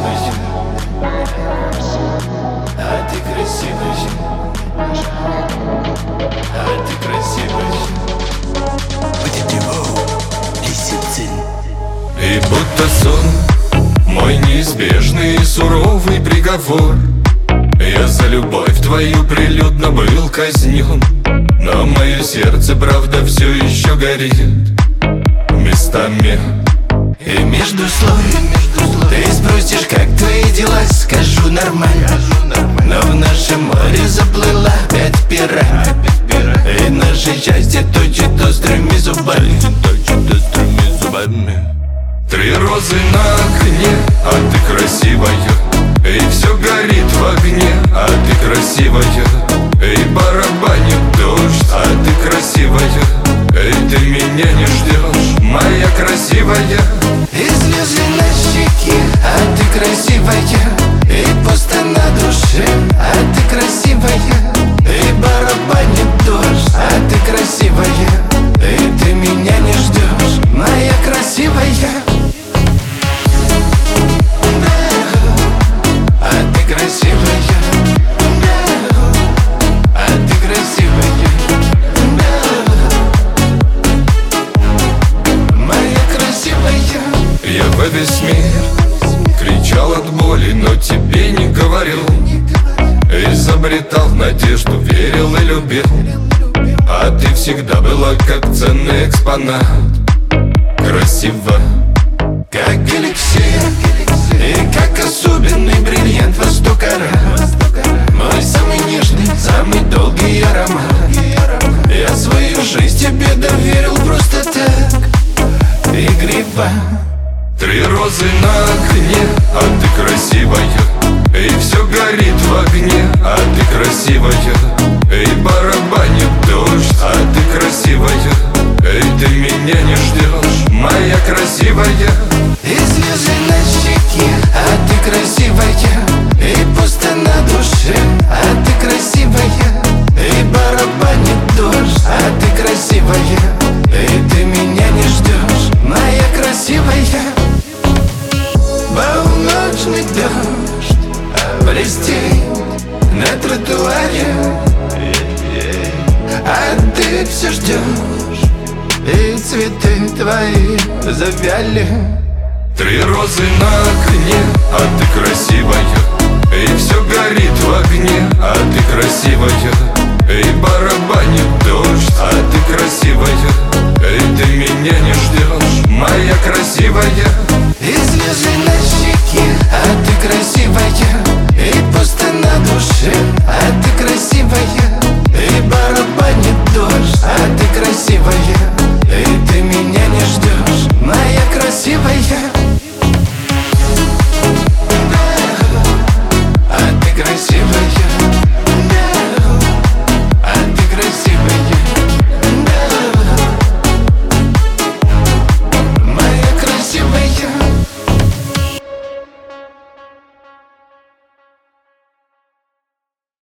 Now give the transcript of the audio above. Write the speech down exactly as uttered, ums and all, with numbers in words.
красивая, а ты красивая, а ты красивая. И будто сон, мой неизбежный и суровый приговор. Я за любовь твою прилюдно был казнен, но мое сердце, правда, все еще горит местами. И между слов ты спросишь, как твои дела, скажу нормально. Но в нашем море заплыла пять пират, и наше счастье точит острыми зубами. Точит острыми зубами. Три розы на окне, а ты красивая, и все горит в огне, а ты красивая. И барабанит дождь, а ты красивая, и ты меня не ждешь, моя красивая. И слезы на щеке, а ты красивая, и пусто на душе, а ты красивая. И барабанит дождь, а ты красивая, и ты меня не ждешь, моя красивая. Я во весь мир кричал от боли, но тебе не говорил. Изобретал надежду, верил и любил, а ты всегда была как ценный экспонат. Красиво, как эликсир, и как особенный бриллиант во сто карат. Мой самый нежный, самый долгий аромат. Я свою жизнь тебе доверил просто так, игриво. Три розы на окне, а ты красивая, и все горит в огне, а ты красивая. И барабанит дождь, а ты красивая, и ты меня не ждешь, моя красивая. И слезы на щеке, а ты красивая, и пусто на душе, а ты красивая. И барабанит дождь, а ты красивая, и ты меня не ждешь, моя красивая. Полночный дождь блестит на тротуаре, а ты все ждешь, и цветы твои завяли. Три розы на окне, а ты красивая, и все горит в огне, а ты красивая. И барабанит дождь, а ты красивая, и ты меня не ждешь, моя красивая.